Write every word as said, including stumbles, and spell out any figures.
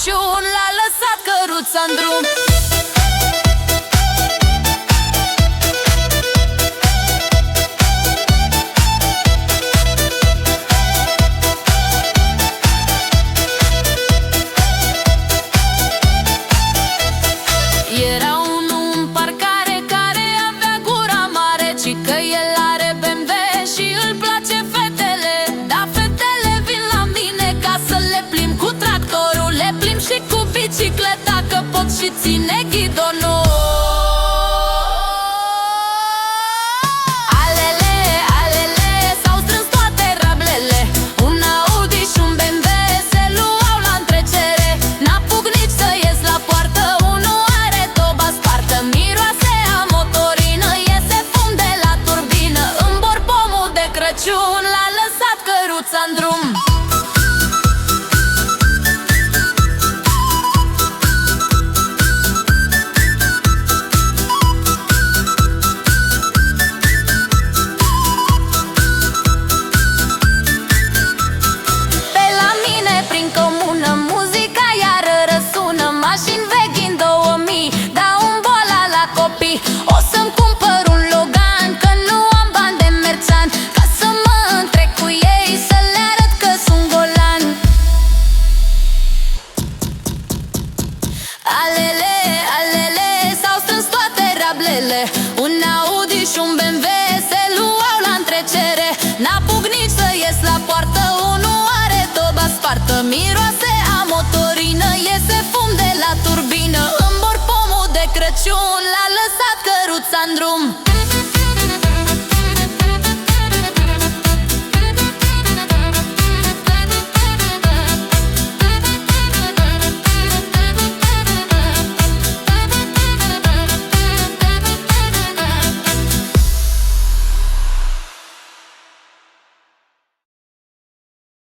Crăciun l-a lăsat căruța în drum. Era unul în parcare care avea gura mare, ci că el are B M W și îl place fetele. Dar fetele vin la mine ca să le plimb cu tractorul, le plimb și cu bicicleta, că pot și ține ghidonul. Alele, alele, s-au strâns toate rablele, un Audi și un B M W se luau la întrecere. N-apuc nici să ies la poartă, unul are toba spartă, miroase a motorină, iese fum de la turbină. În borpomul de Crăciun l-a lăsat căruța în drum. O să-mi cumpăr un Logan, că nu am bani de merțan, ca să mă întrec cu ei, să le arăt că sunt golan. Alele, alele, s-au strâns toate rablele, un Audi și un B M W se luau la întrecere. N-apuc nici să ies la poartă, unul are toba spartă, miroase a motorină, iese fum de la turbină. În borpomul de Crăciun l-a lăsat căruța în drum.